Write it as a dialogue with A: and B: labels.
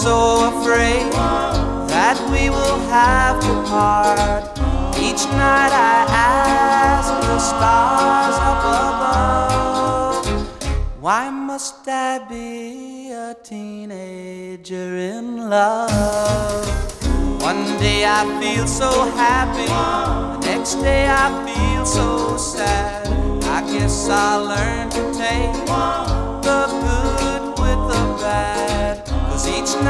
A: so afraid that we will have to part. Each night I ask the stars up above, why must I be a teenager in love? One day I feel so happy, the next day I feel so sad.